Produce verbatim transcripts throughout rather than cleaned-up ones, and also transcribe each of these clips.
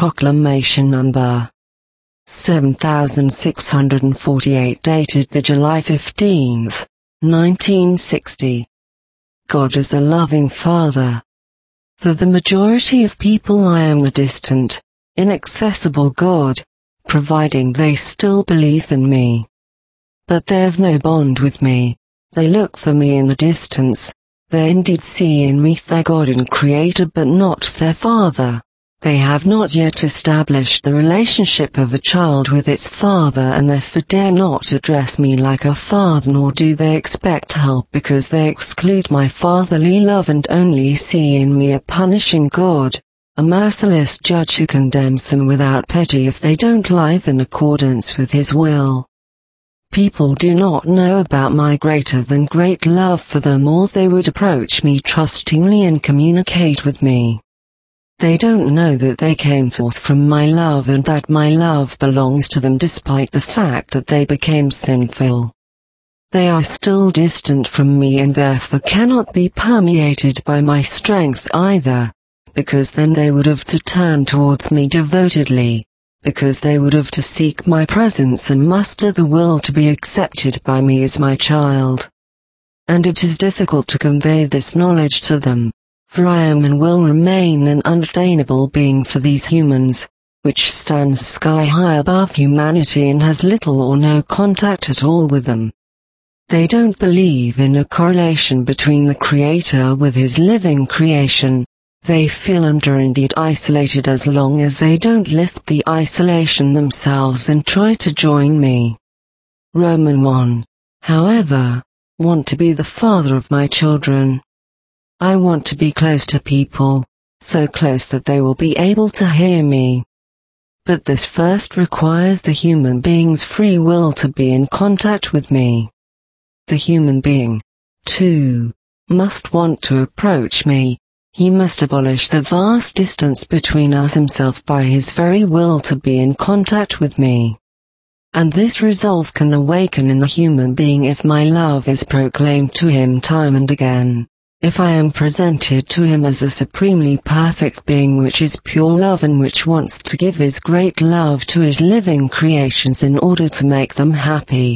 Proclamation number seven thousand six hundred forty-eight, dated the July fifteenth, nineteen sixty. God is a loving Father. For the majority of people I am the distant, inaccessible God, providing they still believe in me. But they have no bond with me. They look for me in the distance. They indeed see in me their God and Creator, but not their Father. They have not yet established the relationship of a child with its father, and therefore dare not address me like a father, nor do they expect help, because they exclude my fatherly love and only see in me a punishing God, a merciless judge who condemns them without pity if they don't live in accordance with his will. People do not know about my greater than great love for them, or they would approach me trustingly and communicate with me. They don't know that they came forth from my love and that my love belongs to them despite the fact that they became sinful. They are still distant from me and therefore cannot be permeated by my strength either, because then they would have to turn towards me devotedly, because they would have to seek my presence and muster the will to be accepted by me as my child. And it is difficult to convey this knowledge to them. For I am and will remain an unattainable being for these humans, which stands sky high above humanity and has little or no contact at all with them. They don't believe in a correlation between the Creator with his living creation. They feel and are indeed isolated as long as they don't lift the isolation themselves and try to join me. Roman one. However, want to be the father of my children. I want to be close to people, so close that they will be able to hear me. But this first requires the human being's free will to be in contact with me. The human being, too, must want to approach me. He must abolish the vast distance between us himself by his very will to be in contact with me. And this resolve can awaken in the human being if my love is proclaimed to him time and again. If I am presented to him as a supremely perfect being which is pure love and which wants to give his great love to his living creations in order to make them happy.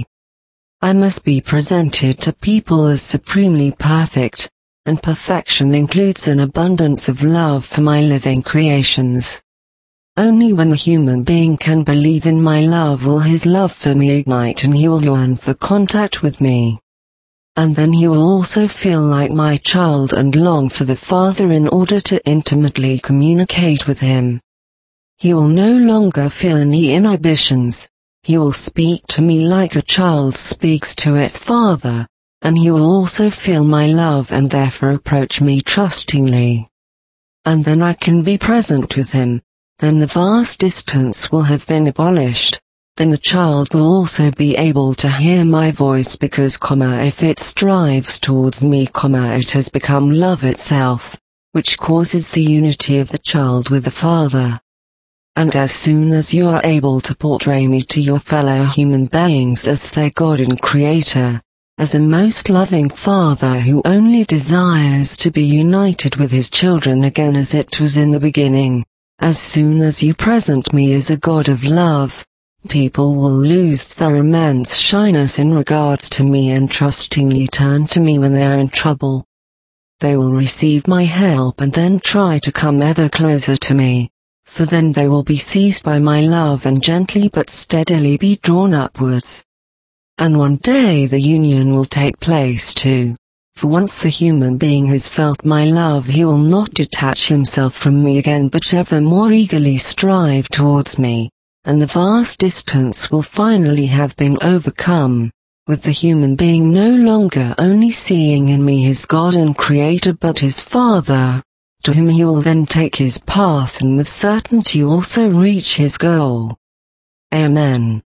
I must be presented to people as supremely perfect, and perfection includes an abundance of love for my living creations. Only when the human being can believe in my love will his love for me ignite and he will yearn for contact with me. And then he will also feel like my child and long for the Father in order to intimately communicate with him. He will no longer feel any inhibitions. He will speak to me like a child speaks to its father, and he will also feel my love and therefore approach me trustingly. And then I can be present with him. Then the vast distance will have been abolished. Then the child will also be able to hear my voice because, comma, if it strives towards me, comma, it has become love itself, which causes the unity of the child with the Father. And as soon as you are able to portray me to your fellow human beings as their God and Creator, as a most loving Father who only desires to be united with his children again as it was in the beginning, as soon as you present me as a God of love, people will lose their immense shyness in regards to me and trustingly turn to me when they are in trouble. They will receive my help and then try to come ever closer to me, for then they will be seized by my love and gently but steadily be drawn upwards. And one day the union will take place too, for once the human being has felt my love he will not detach himself from me again but ever more eagerly strive towards me. And the vast distance will finally have been overcome, with the human being no longer only seeing in me his God and Creator but his Father. To him he will then take his path and with certainty also reach his goal. Amen.